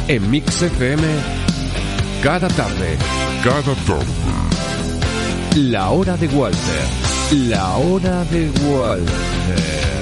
En Mix FM, cada tarde. La hora de Walter. La hora de Walter.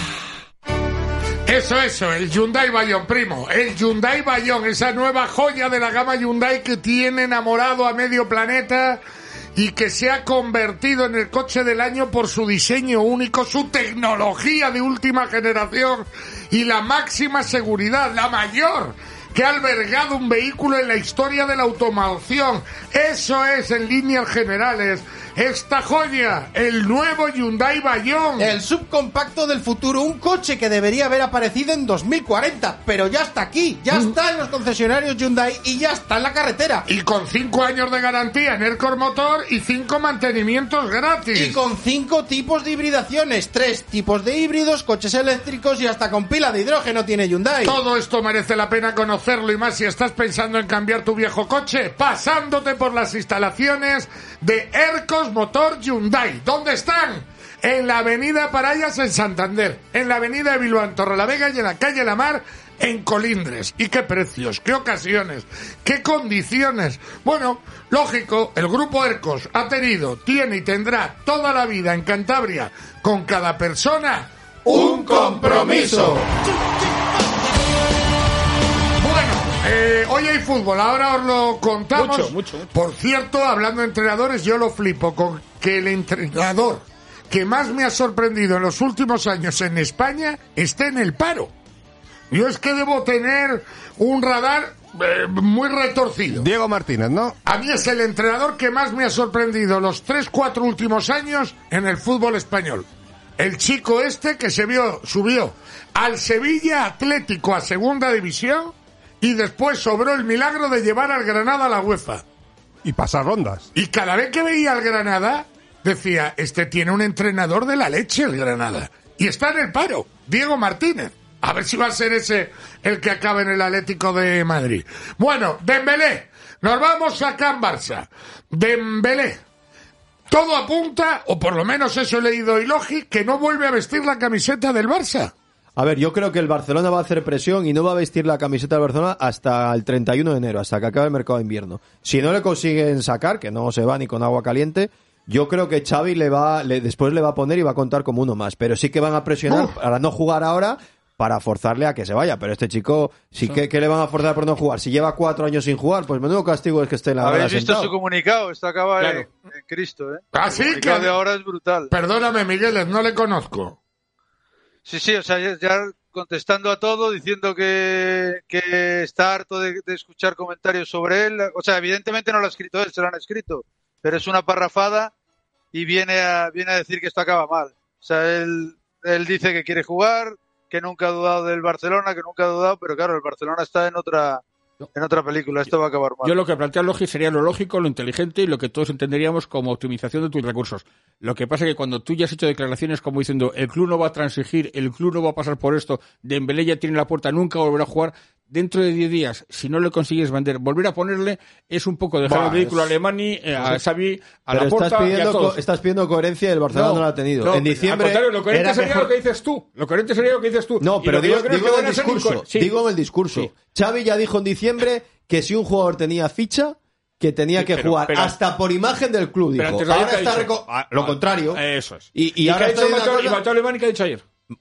Eso, el Hyundai Bayon, primo. El Hyundai Bayon, esa nueva joya de la gama Hyundai que tiene enamorado a medio planeta y que se ha convertido en el coche del año por su diseño único, su tecnología de última generación y la máxima seguridad, la mayor que ha albergado un vehículo en la historia de la automoción. Eso es, en líneas generales, esta joya, el nuevo Hyundai Bayon. El subcompacto del futuro, un coche que debería haber aparecido en 2040, pero ya está aquí, ya está en los concesionarios Hyundai y ya está en la carretera. Y con 5 años de garantía en Aircore Motor y 5 mantenimientos gratis. Y con 5 tipos de hibridaciones, 3 tipos de híbridos, coches eléctricos y hasta con pila de hidrógeno tiene Hyundai. Todo esto merece la pena conocerlo y más si estás pensando en cambiar tu viejo coche, pasándote por las instalaciones de Aircore Motor Hyundai. ¿Dónde están? En la avenida Parayas en Santander, en la avenida de Bilbao en Torrelavega y en la calle La Mar en Colindres. ¿Y qué precios? ¿Qué ocasiones? ¿Qué condiciones? Bueno, lógico, el grupo Aircore ha tenido, tiene y tendrá toda la vida en Cantabria con cada persona ¡un compromiso! Hoy hay fútbol, ahora os lo contamos. Mucho. Por cierto, hablando de entrenadores, yo lo flipo con que el entrenador que más me ha sorprendido en los últimos años en España esté en el paro. Yo es que debo tener un radar muy retorcido. Diego Martínez, ¿no? A mí es el entrenador que más me ha sorprendido los 3-4 últimos años en el fútbol español. El chico este que subió al Sevilla Atlético a segunda división y después sobró el milagro de llevar al Granada a la UEFA. Y pasar rondas. Y cada vez que veía al Granada, decía, este tiene un entrenador de la leche, el Granada. Y está en el paro, Diego Martínez. A ver si va a ser ese el que acabe en el Atlético de Madrid. Bueno, Dembélé. Nos vamos a Can Barça. Dembélé. Todo apunta, o por lo menos eso he leído y lógico, que no vuelve a vestir la camiseta del Barça. A ver, yo creo que el Barcelona va a hacer presión y no va a vestir la camiseta del Barcelona hasta el 31 de enero, hasta que acabe el mercado de invierno. Si no le consiguen sacar, que no se va ni con agua caliente, yo creo que Xavi después le va a poner y va a contar como uno más. Pero sí que van a presionar para no jugar ahora, para forzarle a que se vaya. Pero este chico, sí que le van a forzar por no jugar. Si lleva 4 años sin jugar, pues menudo castigo es que esté en la grada ¿Habéis visto sentado. su comunicado? Esto acaba Claro. en Cristo, ¿eh? Ah, sí, El comunicado que de ahora es brutal. Perdóname, Miguel, no le conozco. Sí, o sea, ya contestando a todo, diciendo que está harto de escuchar comentarios sobre él. O sea, evidentemente no lo ha escrito él, se lo han escrito, pero es una parrafada y viene a decir que esto acaba mal. O sea, él dice que quiere jugar, que nunca ha dudado del Barcelona, pero claro, el Barcelona está en otra película, esto va a acabar mal. Yo lo que planteo lógico sería lo lógico, lo inteligente y lo que todos entenderíamos como optimización de tus recursos. Lo que pasa es que cuando tú ya has hecho declaraciones como diciendo el club no va a transigir, el club no va a pasar por esto, Dembélé ya tiene la puerta, nunca volverá a jugar, dentro de 10 días, si no le consigues vender, volver a ponerle es un poco dejar el vehículo a Alemani, a Xavi, a Pero Laporta y a todos. estás pidiendo coherencia y el Barcelona no la ha tenido. En diciembre al contrario, lo coherente era sería mejor... lo que dices tú. Lo coherente sería lo que dices tú. No, Y pero lo que digo yo creo en que van el a ser discurso. sí. Digo en el discurso. Sí. Xavi ya dijo en diciembre que si un jugador tenía ficha, que tenía que jugar hasta por imagen del club. Dijo. Pero Ahora está lo contrario. Eso es. Y ahora qué ha está dicho diciendo una cosa Mateo Alemani? ¿Qué ha dicho ayer?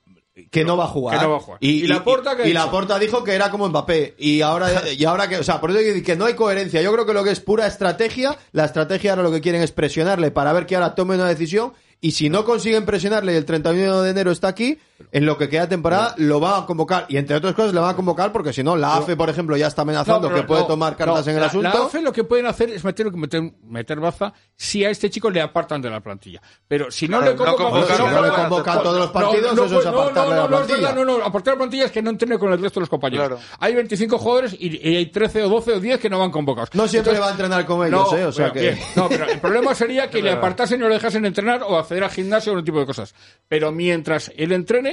que no va a jugar. Que no va a jugar. ¿Y Laporta qué ha y dicho? Laporta dijo que era como Mbappé. Y ahora que, o sea, por eso digo que no hay coherencia. Yo creo que lo que es pura estrategia, la estrategia ahora lo que quieren es presionarle para ver que ahora tome una decisión. Y si no consiguen presionarle y el 31 de enero está aquí, en lo que queda de temporada lo van a convocar. Y entre otras cosas le van a convocar porque si no, la AFE, por ejemplo, ya está amenazando que puede tomar cartas en el asunto. La AFE lo que pueden hacer es meter baza si a este chico le apartan de la plantilla. Pero si no le convocan todos los partidos, eso es apartarle de la plantilla. No, apartar de la plantilla es que no entrene con el resto de los compañeros. Claro. Hay 25 jugadores y hay 13 o 12 o 10 que no van convocados. No siempre va a entrenar con ellos, o sea que... No, pero el problema sería que le apartasen y no le dejasen entrenar o acceder al gimnasio o otro tipo de cosas. Pero mientras él entrene,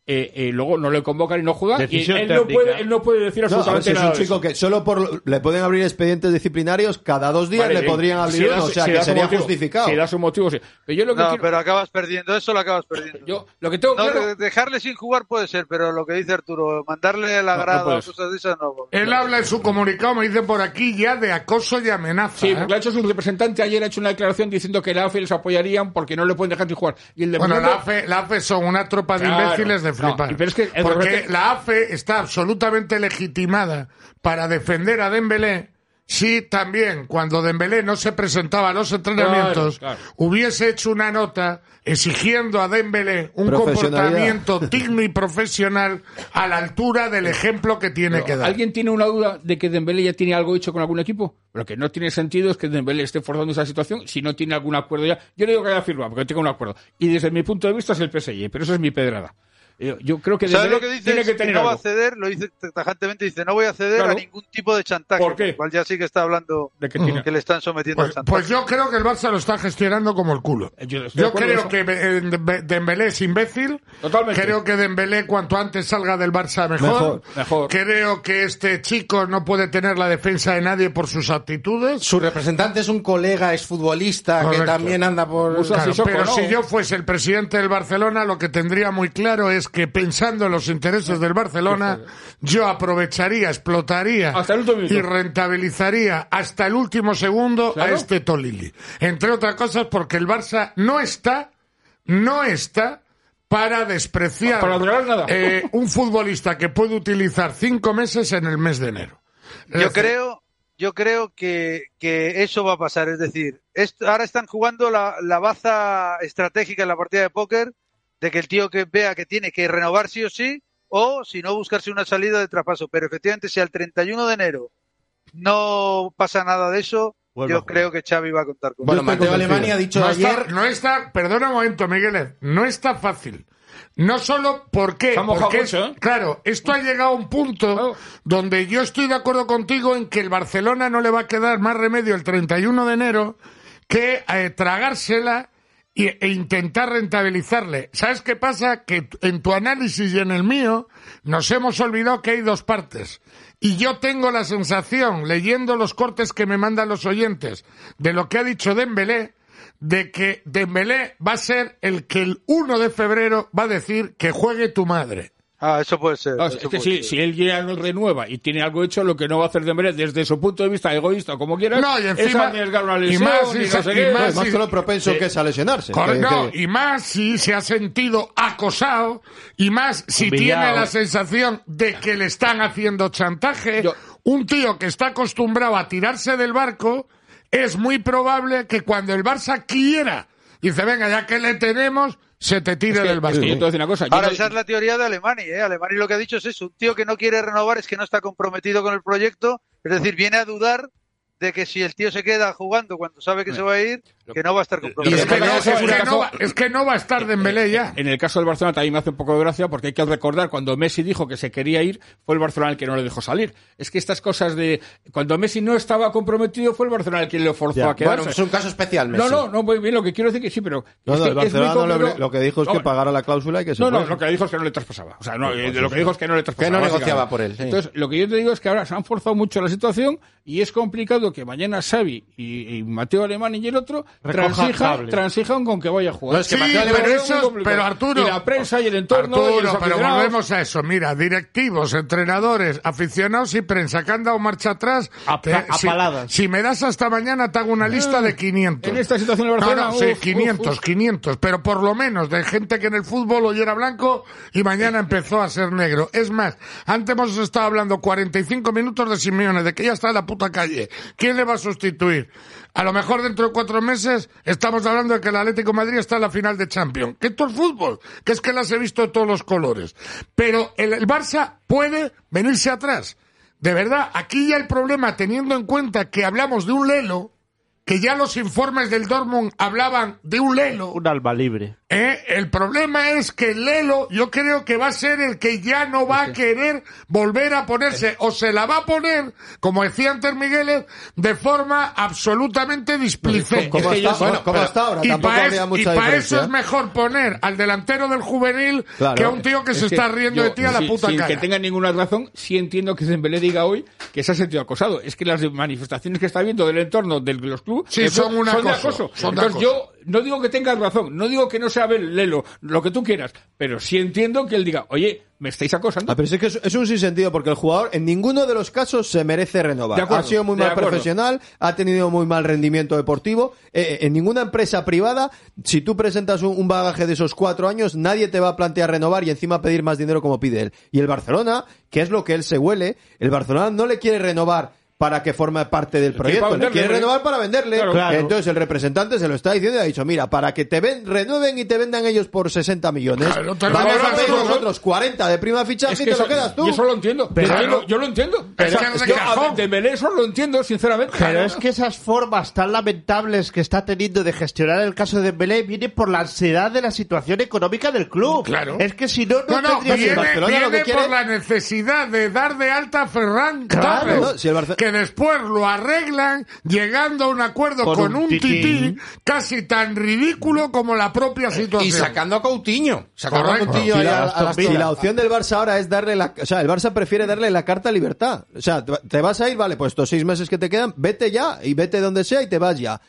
luego no le convocan y no juega. Decisión y él técnica. no puede decir No, a ver, absolutamente si es nada. un chico que solo le pueden abrir expedientes disciplinarios, cada 2 días Vale, le podrían abrir uno, o sea, que sería justificado. Si da su motivo, sí. Pero yo lo que No, quiero- pero acabas perdiendo. Eso lo acabas perdiendo. yo lo que tengo No, claro... dejarle sin jugar puede ser, pero lo que dice Arturo, mandarle la grada puedes. o cosas de esas, no. Él habla en su comunicado, me dice por aquí, ya de acoso y amenaza. Sí, ¿eh? porque ha hecho su representante ayer, ha hecho una declaración diciendo que la AFE les apoyarían porque no le pueden dejar sin jugar. Y el de Bueno, momento- la AFE son una tropa de Claro. imbéciles de No, flipar. pero es que el porque representante- la AFE está absolutamente legitimada para defender a Dembélé si también, cuando Dembélé no se presentaba a los entrenamientos, Claro, claro. hubiese hecho una nota exigiendo a Dembélé un Profesionalidad. comportamiento digno y profesional a la altura del ejemplo que tiene que dar. ¿Alguien tiene una duda de que Dembélé ya tiene algo hecho con algún equipo? Lo que no tiene sentido es que Dembélé esté forzando esa situación si no tiene algún acuerdo ya. Yo no digo que haya firmado, porque tenga un acuerdo. Y desde mi punto de vista es el PSG, pero eso es mi pedrada. Yo creo que ¿Sabes Dembélé lo que dice? tiene Es que que tener no va a algo. ceder, lo dice tajantemente, dice, no voy a ceder Claro. a ningún tipo de chantaje. ¿Por qué? Cual ya sí que está hablando De que tiene- que le están sometiendo al chantaje. Pues yo creo que el Barça lo está gestionando como el culo. Yo estoy de Yo acuerdo creo con que Dembélé es imbécil. Totalmente. Creo que Dembélé cuanto antes salga del Barça mejor. Mejor. Creo que este chico no puede tener la defensa de nadie por sus actitudes. Su representante es un colega exfutbolista Correcto. que también anda por... Usa Claro, Sissoko, pero ¿no? si yo fuese el presidente del Barcelona, lo que tendría muy claro es que pensando en los intereses del Barcelona, yo aprovecharía, explotaría Hasta el último minuto. y rentabilizaría hasta el último segundo Claro. a este Tolili. Entre otras cosas porque el Barça no está para despreciar Para regalar nada. un futbolista que puede utilizar 5 meses en el mes de enero. Es Yo decir, creo que eso va a pasar. Es decir, ahora están jugando la baza estratégica en la partida de póker de que el tío que vea que tiene que renovar sí o sí, o si no buscarse una salida de traspaso. Pero efectivamente, si al 31 de enero no pasa nada de eso, Vuelve a yo jugar. creo que Xavi va a contar con Bueno, él. Mateo Alemania ha dicho ayer... perdona un momento, Miguel, no está fácil. No solo porque, Se ha mojado porque mucho, ¿eh? claro, esto ha llegado a un punto Claro. donde yo estoy de acuerdo contigo en que el Barcelona no le va a quedar más remedio el 31 de enero que tragársela e intentar rentabilizarle. ¿Sabes qué pasa? Que en tu análisis y en el mío nos hemos olvidado que hay dos partes. Y yo tengo la sensación, leyendo los cortes que me mandan los oyentes, de lo que ha dicho Dembélé, de que Dembélé va a ser el que el 1 de febrero va a decir que juegue tu madre. Ah, eso puede ser. Claro, eso es que puede si, ser. si él ya no renueva y tiene algo hecho, lo que no va a hacer Dembélé desde su punto de vista egoísta, como quieras, No, y es encima- arriesgar una y lesión, más, y y no sé y qué. más, Más sí. que lo propenso que es a lesionarse. No, y más si se ha sentido acosado, y más si Humillado. tiene la sensación de que le están haciendo chantaje. Yo- Un tío que está acostumbrado a tirarse del barco, es muy probable que cuando el Barça quiera, dice, venga, ya que le tenemos, se te tire Es que- del es barco. que yo te voy a decir una cosa. yo Ahora, no- esa es la teoría de Alemani, ¿eh? Alemani lo que ha dicho es eso. Un tío que no quiere renovar es que no está comprometido con el proyecto. Es decir, viene a dudar de que si el tío se queda jugando cuando sabe que se va a ir, que no va a estar Y comprometido. es que, no, Eso es una cosa- es que no va a estar Dembélé ya. En el caso del Barcelona también me hace un poco de gracia porque hay que recordar cuando Messi dijo que se quería ir, fue el Barcelona el que no le dejó salir. Es que estas cosas de cuando Messi no estaba comprometido fue el Barcelona el que le forzó Ya. a quedarse. Bueno, es un caso especial, Messi. No, muy bien, lo que quiero decir que sí, pero No, es no, que el es muy Barcelona no le complicado. lo que dijo es que No, pagara la cláusula y que se No, fuese. lo que dijo es que no le traspasaba. O sea, no, lo que dijo es que no le traspasaba. Que no básicamente. negociaba por él, sí. Entonces, lo que yo te digo es que ahora se han forzado mucho la situación y es complicado que mañana Xavi y Mateo Alemán y el otro Recojan cable. transijan con que vaya a jugar. No, es que Sí, Mateo pero Alemán eso es- pero Arturo, Y la prensa y el entorno y los Arturo, pero aficionados. volvemos a eso. Mira, directivos, entrenadores, aficionados y prensa que han dado marcha atrás. A paladas. Si me das hasta mañana, te hago una lista de 500. En esta situación el Barcelona, sí, uf, 500, uf. 500. Pero por lo menos de gente que en el fútbol hoy era blanco y mañana empezó a ser negro. Es más, antes hemos estado hablando 45 minutos de Simeone, de que ya está en la puta calle. ¿Quién le va a sustituir? A lo mejor dentro de 4 meses estamos hablando de que el Atlético de Madrid está en la final de Champions. Que esto es fútbol, que es que las he visto de todos los colores. Pero el Barça puede venirse atrás. De verdad, aquí ya el problema, teniendo en cuenta que hablamos de un Lelo, que ya los informes del Dortmund hablaban de un Lelo, Un alma libre. El problema es que Lelo, yo creo que va a ser el que ya no va a querer volver a ponerse, o se la va a poner, como decía antes Miguel, de forma absolutamente displicente. ¿Cómo está ahora? Tampoco habría mucha y para diferencia. eso es mejor poner al delantero del juvenil que a un tío que se está riendo de ti a la puta sin cara. que tenga ninguna razón, sí entiendo que Dembélé diga hoy que se ha sentido acosado. Es que las manifestaciones que está viendo del entorno de los clubes son un acoso. de acoso. Son de Entonces acoso. yo no digo que tengas razón, no digo que no sea Lelo, lo que tú quieras, pero sí entiendo que él diga, oye, me estáis acosando. Pero es que es un sinsentido, porque el jugador en ninguno de los casos se merece renovar. De acuerdo, ha sido muy mal profesional, ha tenido muy mal rendimiento deportivo. En ninguna empresa privada, si tú presentas un bagaje de esos 4 años, nadie te va a plantear renovar y encima pedir más dinero como pide él. Y el Barcelona, que es lo que él se huele, el Barcelona no le quiere renovar para que forme parte del proyecto, le quiere renovar para venderle. Claro. Entonces el representante se lo está diciendo y ha dicho, mira, para que te renueven y te vendan ellos por 60 millones, Claro, vamos a pedir nosotros 40 de prima fichaje y te lo quedas tú. Y eso lo entiendo. Yo lo entiendo. Es que de cajón. Dembélé eso lo entiendo, sinceramente. Pero es que esas formas tan lamentables que está teniendo de gestionar el caso de Dembélé viene por la ansiedad de la situación económica del club. Claro. Es que si no tendría viene, Barcelona lo que quiere- por la necesidad de dar de alta a Ferran Claro. Torres, No, si el Barce- que después lo arreglan llegando a un acuerdo con un tití casi tan ridículo como la propia situación. Y sacando a Coutinho. Sacando a Correcto. Coutinho Si ahí la, a las si todas. la opción del Barça ahora es darle o sea, el Barça prefiere darle la carta libertad. O sea, te vas a ir, vale, pues estos 6 meses que te quedan, vete ya y vete donde sea y te vas ya.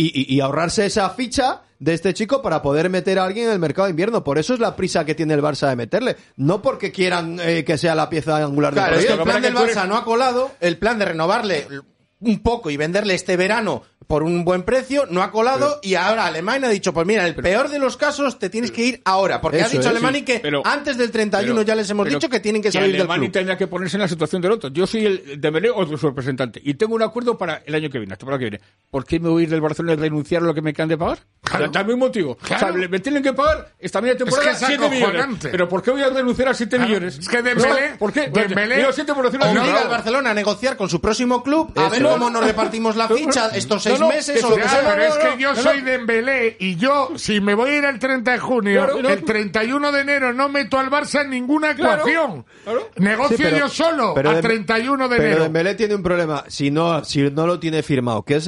Y ahorrarse esa ficha de este chico para poder meter a alguien en el mercado de invierno. Por eso es la prisa que tiene el Barça de meterle. No porque quieran que sea la pieza angular del Claro, es que proyecto. el plan del Barça no ha colado, el plan de renovarle un poco y venderle este verano por un buen precio, no ha colado y ahora Alemania ha dicho, pues mira, el peor de los casos te tienes que ir ahora, porque ha Eso dicho es, Alemania sí. que Pero- antes del 31 ya les hemos dicho que tienen que salir del Alemania club. tendrá que ponerse en la situación del otro. Yo soy el Dembélé o su representante y tengo un acuerdo para el año que viene, hasta para el que viene. ¿Por qué me voy a ir del Barcelona y renunciar a lo que me quedan de pagar? Claro. Dame un motivo. Claro. O sea, me tienen que pagar esta media temporada Es que es 7 millones. acojonante. ¿Pero por qué voy a renunciar a 7 millones? Es que Dembélé- No, ¿por qué? Dembélé- Digo 7 por decirlo así. Obliga No. al Barcelona a negociar con su próximo club a Eso ver es. cómo nos repartimos la ficha estos 6 No, meses que o lo que Claro, sea. pero es que yo no. soy Dembélé y yo, si me voy a ir el 30 de junio, Claro, no. el 31 de enero no meto al Barça en ninguna Claro, ecuación. claro. Negocio Sí, pero- yo solo pero a Dem- 31 de Pero enero. Dembélé tiene un problema si no lo tiene firmado, que es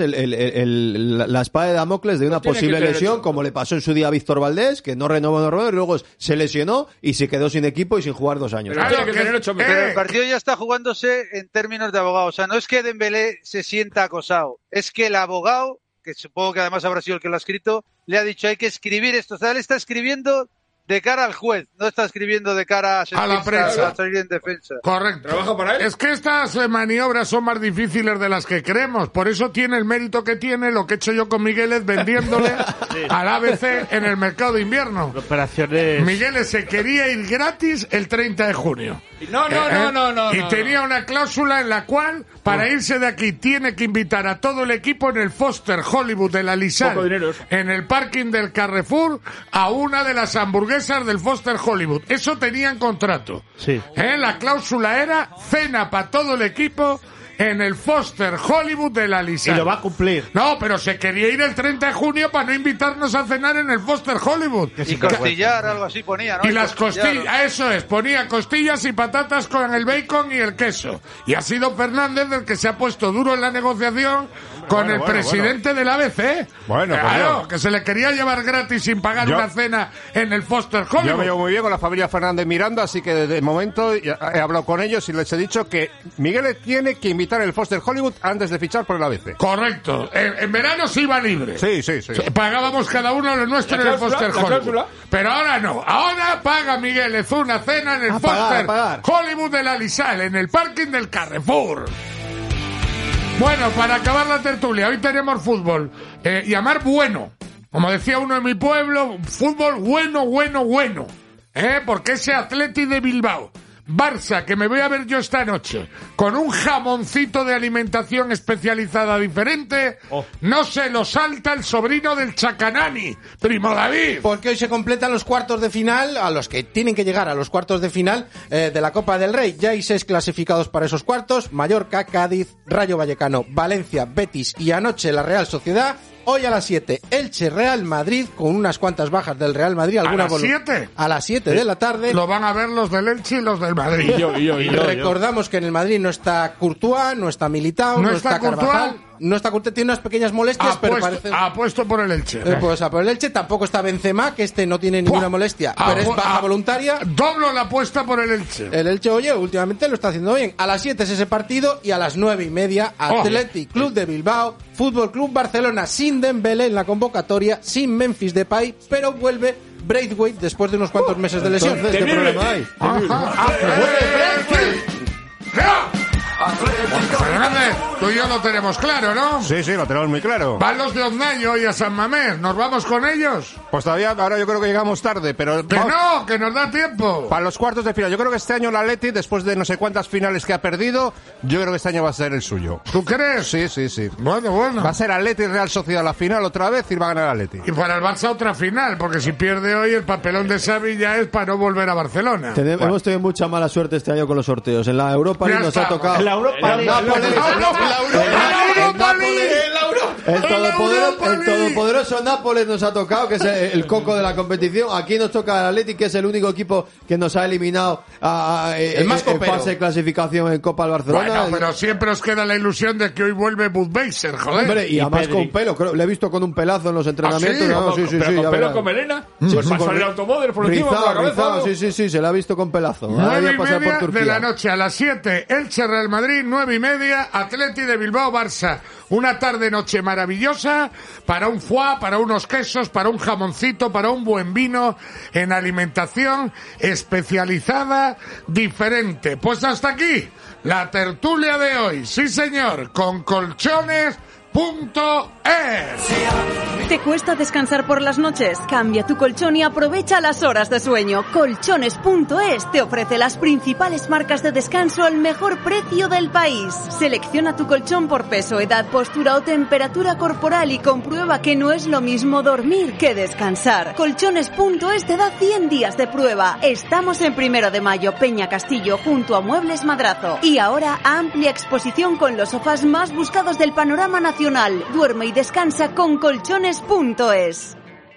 la espada de Damocles de una tiene posible que tener lesión, hecho. como le pasó en su día a Víctor Valdés, que no renovó, y luego se lesionó y se quedó sin equipo y sin jugar 2 años. Pero tiene que tener 8 meses. Pero el partido ya está jugándose en términos de abogado. O sea, no es que Dembélé se sienta acosado, es que el abogado, que supongo que además habrá sido el que lo ha escrito, le ha dicho hay que escribir esto. O sea, él está escribiendo de cara al juez, no está escribiendo de cara A la prensa. a salir en defensa. Correcto. ¿Trabaja para él? Es que estas maniobras son más difíciles de las que creemos. Por eso tiene el mérito que tiene lo que he hecho yo con Migueles vendiéndole al ABC en el mercado de invierno. Operaciones. Migueles se quería ir gratis el 30 de junio. No. Y tenía una cláusula en la cual, para irse de aquí, tiene que invitar a todo el equipo en el Foster Hollywood de la Lisal, Poco dinero eso. en el parking del Carrefour, a una de las hamburguesas del Foster Hollywood. Eso tenía en contrato. Sí. La cláusula era cena para todo el equipo en el Foster Hollywood de la Y Lisal. lo va a cumplir. No, pero se quería ir el 30 de junio para no invitarnos a cenar en el Foster Hollywood. Y costillar, algo así ponía, ¿no? Y las costillar, costillas, eso es, ponía costillas y patatas con el bacon y el queso. Y ha sido Fernández el que se ha puesto duro en la negociación con el presidente del ABC. Bueno, pues claro, yo- que se le quería llevar gratis sin pagar Yo- una cena en el Foster Yo Hollywood. me llevo muy bien con la familia Fernández Miranda, así que de momento he hablado con ellos y les he dicho que Miguel tiene que invitar el Foster Hollywood antes de fichar por el ABC. Correcto. En verano se iba libre. Sí. Pagábamos cada uno lo nuestro La en el cláusula, Foster la Hollywood. cláusula. Pero ahora no. Ahora paga Miguel una cena en el A Foster pagar. Hollywood de la Lisal, en el parking del Carrefour. Bueno, para acabar la tertulia, hoy tenemos fútbol. Llamar bueno. Como decía uno en mi pueblo, fútbol bueno. Porque ese Atleti de Bilbao, Barça, que me voy a ver yo esta noche, con un jamoncito de alimentación especializada diferente, no se lo salta el sobrino del Chacanani, Primo David. Porque hoy se completan los cuartos de final, a los que tienen que llegar a los cuartos de final de la Copa del Rey. Ya hay 6 clasificados para esos cuartos: Mallorca, Cádiz, Rayo Vallecano, Valencia, Betis y anoche la Real Sociedad. Hoy a las 7, Elche Real Madrid, con unas cuantas bajas del Real Madrid. ¿A las 7? A las 7 de la tarde. Lo van a ver los del Elche y los del Madrid. Y recordamos que en el Madrid no está Courtois, no está Militao, no está Carvajal. No está Courtois, tiene unas pequeñas molestias, pero parece... Apuesto por el Elche. Pues por el Elche. Tampoco está Benzema, que no tiene ninguna molestia, pero es baja voluntaria. Doblo la apuesta por el Elche. El Elche, oye, últimamente lo está haciendo bien. A las 7 es ese partido y a las 9:30 Athletic Club de Bilbao, Fútbol Club Barcelona, sin Dembélé en la convocatoria, sin Memphis Depay, pero vuelve Braithwaite después de unos cuantos meses de lesión. Entonces, ¿qué problema hay? Fernández, tú y yo lo tenemos claro, ¿no? Sí, lo tenemos muy claro. Van los de Oznaño y a San Mamés. ¿Nos vamos con ellos? Pues todavía, ahora yo creo que llegamos tarde, pero... Que nos da tiempo. Para los cuartos de final. Yo creo que este año el Atleti, después de no sé cuántas finales que ha perdido, yo creo que este año va a ser el suyo. ¿Tú crees? Sí. Bueno. Va a ser Atleti y Real Sociedad la final otra vez y va a ganar Atleti. Y para el Barça otra final, porque si pierde hoy el papelón de Xavi ya es para no volver a Barcelona. Hemos tenido mucha mala suerte este año con los sorteos. En la Europa League nos ha tocado... El todopoderoso Nápoles nos ha tocado, que es el coco de la competición. Aquí nos toca el Athletic, que es el único equipo que nos ha eliminado en fase de clasificación en Copa al Barcelona. Bueno, pero siempre os queda la ilusión de que hoy vuelve Budweiser, joder. Hombre, y además Pedri. Con pelo, creo, le he visto con un pelazo en los entrenamientos. ¿Sí? ¿Pero con pelo con melena? Pues pasar el automóvil por encima de la cabeza. Sí, se le ha visto con pelazo. 9:30 de la noche, a las 7, Elche Real Madrid, 9:30, Atleti de Bilbao Barça. Una tarde-noche maravillosa para un foie, para unos quesos, para un jamoncito, para un buen vino, en alimentación especializada, diferente. Pues hasta aquí la tertulia de hoy. Sí, señor, con colchones.es. ¿Te cuesta descansar por las noches? Cambia tu colchón y aprovecha las horas de sueño. Colchones.es te ofrece las principales marcas de descanso al mejor precio del país. Selecciona tu colchón por peso, edad, postura o temperatura corporal y comprueba que no es lo mismo dormir que descansar. Colchones.es te da 100 días de prueba. Estamos en 1 de Mayo, Peña Castillo, junto a Muebles Madrazo. Y ahora amplia exposición con los sofás más buscados del panorama nacional. Duerme y descansa con colchones.es.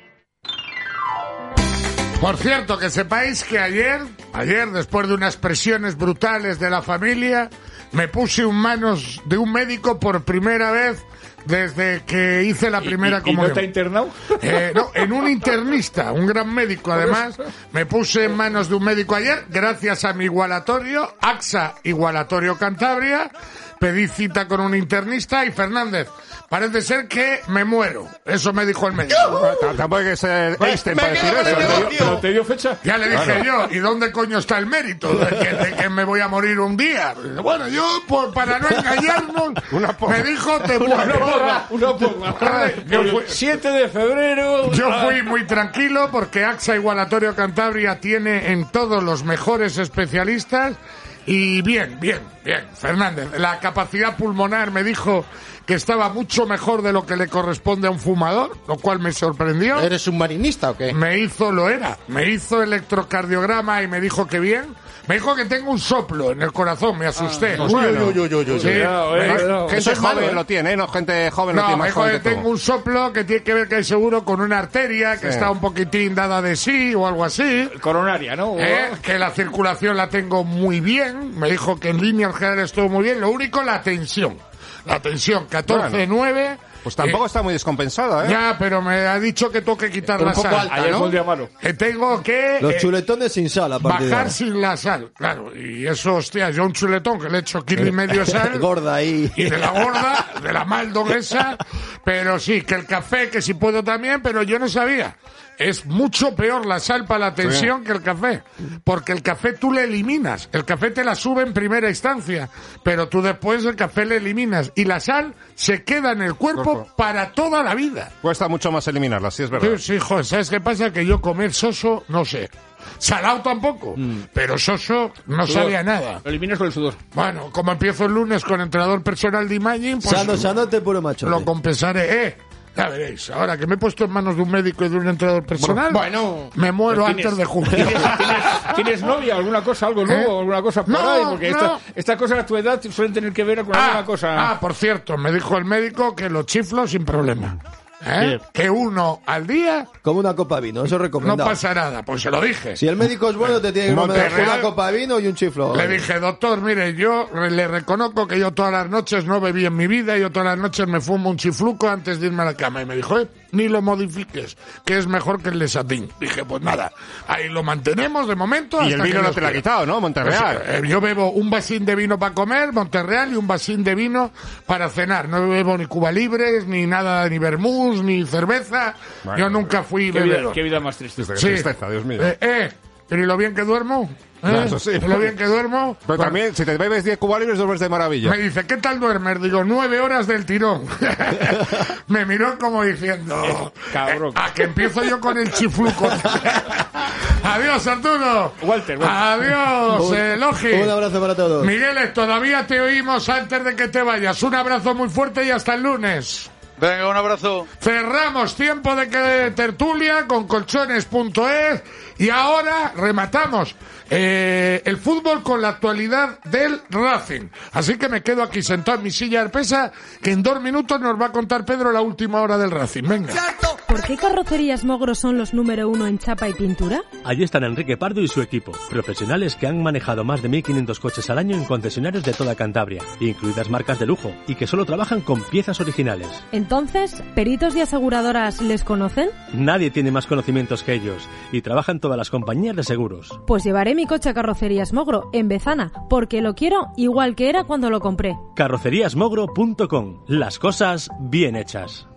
Por cierto, que sepáis que ayer, después de unas presiones brutales de la familia, me puse en manos de un médico por primera vez desde que hice la primera comunión. ¿Y no te ha internado? No, en un internista, un gran médico además. Me puse en manos de un médico ayer, gracias a mi igualatorio, AXA Igualatorio Cantabria. Pedí cita con un internista y Fernández, parece ser que me muero. Eso me dijo el médico. Tampoco hay que ser Einstein para decir eso. ¿Pero te dio fecha? Ya le dije yo, ¿y dónde coño está el mérito de que me voy a morir un día? Bueno, yo, para no engañarnos, me dijo, te mueres. Una porra. 7 de febrero. Yo fui muy tranquilo porque AXA Igualatorio Cantabria tiene en todos los mejores especialistas. Y bien, Fernández, la capacidad pulmonar me dijo que estaba mucho mejor de lo que le corresponde a un fumador, lo cual me sorprendió. ¿Eres submarinista o qué? Me hizo electrocardiograma y me dijo que bien. Me dijo que tengo un soplo en el corazón, me asusté. Gente joven lo tiene, ¿no? Gente joven lo tiene. Me dijo que tengo un soplo que tiene que ver, que seguro, con una arteria que está un poquitín dada de sí o algo así. Coronaria, ¿no? Que la circulación la tengo muy bien. Me dijo que en líneas generales estuvo muy bien. Lo único, la tensión. 14,9. Pues tampoco está muy descompensada, ¿eh? Ya, pero me ha dicho que tengo que quitar la sal. Alta, ayer fue un día malo. Que tengo que... Los chuletones sin sal, a partir bajar sin la sal, claro. Y eso, hostia, yo un chuletón que le echo 1,5 kilos de sal. Gorda ahí. Y de la gorda, de la Maldon esa. Pero sí, que el café, que si puedo también, pero yo no sabía. Es mucho peor la sal para la tensión que el café. Porque el café tú le eliminas. El café te la sube en primera instancia. Pero tú después el café le eliminas. Y la sal se queda en el cuerpo para toda la vida. Cuesta mucho más eliminarla, sí es verdad. Sí, joder, ¿sabes qué pasa? Que yo comer soso, no sé. Salado tampoco, pero soso no sabía nada. Lo eliminas con el sudor. Bueno, como empiezo el lunes con entrenador personal de Imagine, pues sanote puro macho. Lo compensaré, Ya veréis, ahora que me he puesto en manos de un médico y de un entrenador personal, me muero antes de junio. ¿Tienes novia? ¿Alguna cosa, algo nuevo? ¿Alguna cosa por ahí? Porque estas cosas a tu edad suelen tener que ver con alguna cosa. Por cierto, me dijo el médico que lo chiflo sin problema. ¿eh? Que uno al día Como una copa de vino, eso es no recomendado. pasa nada. Pues se lo dije. Si el médico es bueno, te tiene que recomendar Monterreal, una copa de vino y un chiflo. Le dije, doctor, mire, yo le reconozco que yo todas las noches no bebí en mi vida, yo todas las noches me fumo un chifluco antes de irme a la cama. Y me dijo, ni lo modifiques, que es mejor que el Lesatín. Dije, pues nada, ahí lo mantenemos de momento. Y hasta el vino que no Dios te lo ha quiera. quitado, ¿no? Monterreal. Pues, yo bebo un vasín de vino para comer, Monterreal, y un vasín de vino para cenar. No bebo ni Cuba Libres, ni nada, ni vermús, ni cerveza. Bueno, yo nunca fui Qué bebedor. vida más triste. Qué Sí. tristeza, Dios mío. ¿Y lo bien que duermo? Eso sí. ¿Lo bien que duermo? Pero también, si te bebes 10 Cuba Libres, duermes de maravilla. Me dice, ¿qué tal duermes? Digo, 9 horas del tirón. Me miró como diciendo, Cabrón. a que empiezo yo con el chifluco. Adiós, Arturo. Walter. Adiós, Logi. Un abrazo para todos. Migueles, todavía te oímos antes de que te vayas. Un abrazo muy fuerte y hasta el lunes. Venga, un abrazo. Cerramos tiempo de tertulia con colchones.es y ahora rematamos el fútbol con la actualidad del Racing. Así que me quedo aquí sentado en mi silla de pesa, que en 2 minutos nos va a contar Pedro la última hora del Racing. Venga. ¿Por qué Carrocerías Mogro son los número 1 en chapa y pintura? Allí están Enrique Pardo y su equipo, profesionales que han manejado más de 1.500 coches al año en concesionarios de toda Cantabria, incluidas marcas de lujo, y que solo trabajan con piezas originales. Entonces, ¿peritos y aseguradoras les conocen? Nadie tiene más conocimientos que ellos, y trabajan todas las compañías de seguros. Pues llevaré mi coche a Carrocerías Mogro, en Bezana, porque lo quiero igual que era cuando lo compré. Carroceríasmogro.com, las cosas bien hechas.